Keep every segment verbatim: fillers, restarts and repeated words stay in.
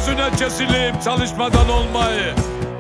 Gözüne kesileyim çalışmadan olmayı.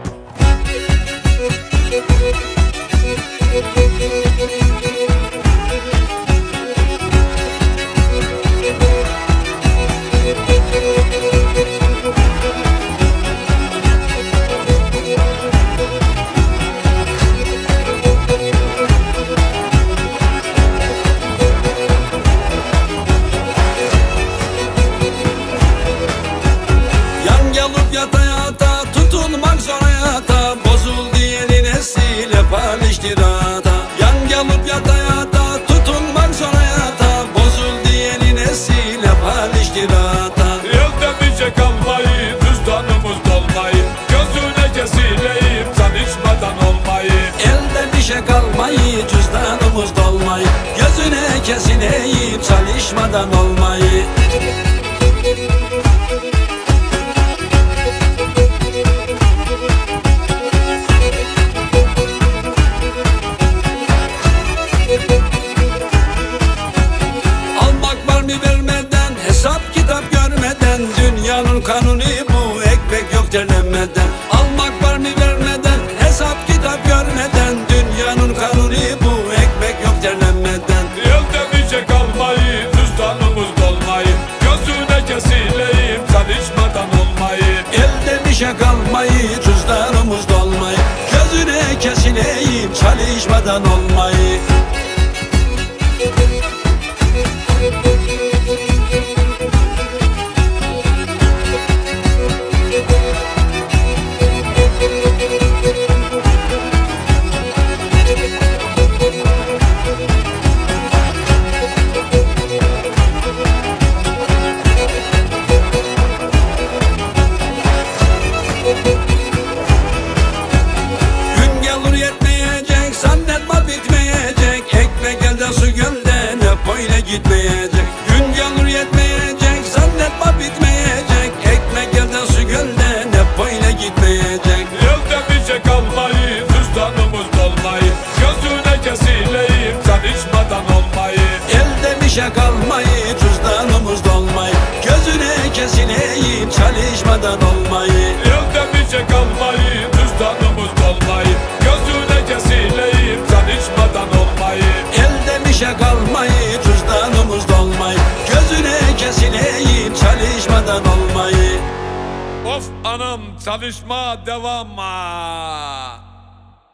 Yata yata tutulmak zor hayata, bozuldu yeni nesil hep hal iştirata. Yan gelip yata yata tutulmak zor hayata, bozuldu yeni nesil hep hal iştirata. Elde bir şey kalmayı, cüzdanımız dolmayı, gözüne kesileyim çalışmadan olmayı. Elde bir şey kalmayı, cüzdanımız dolmayı, gözüne kesileyim çalışmadan olmayı. Vermeden, hesap kitap görmeden, dünyanın kanunu bu, ekmek yok terlemeden. Almak var mı vermeden, hesap kitap görmeden, dünyanın kanunu bu, ekmek yok terlemeden. Elde bir şey kalmayı, cüzdanımız dolmayı, gözüne kesileyim çalışmadan olmayı. Elde bir şey kalmayı, cüzdanımız dolmayı, gözüne kesileyim çalışmadan olmayı. Gün gelir yetmeyecek, zannetme bitmeyecek, ekmek elden su gölden hep böyle gitmeyecek. Gün gelir yetmeyecek, zannetme bitmeyecek, ekmek elden su gölden hep böyle gitmeyecek. Elde bir şey kalmayı, cüzdanımız dolmayı, gözüne kesileyim çalışmadan olmayı. Elde bir şey kalmayı, cüzdanımız dolmayı, gözüne kesileyim çalışmadan olmayı. Elde bir şey kalmayı, cüzdanımız dolmayı, gözüne kesileyim çalışmadan olmayı. Elde bir şey kalmayı, cüzdanımız dolmayı, gözüne kesileyim çalışmadan olmayı. Of anam, çalışma devam.